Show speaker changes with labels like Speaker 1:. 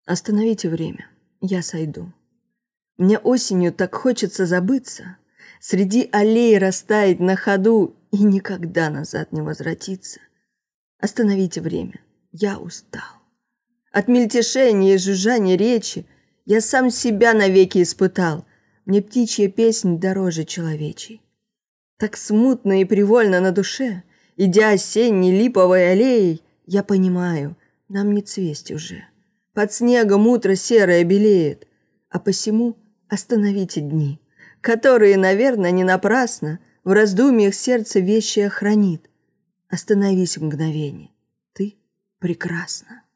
Speaker 1: Остановите время, я сойду. Мне осенью так хочется забыться, среди аллей растаять на ходу и никогда назад не возвратиться. Остановите время, я устал. От мельтешения и жужжания речи я сам себя навеки испытал. Мне птичья песнь дороже человечей. Так смутно и привольно на душе, идя осенней липовой аллеей, я понимаю, нам не цвесть уже. Под снегом утро серое белеет, а посему остановите дни, которые, наверное, не напрасно в раздумьях сердце вещее хранит. Остановись в мгновение, ты прекрасна.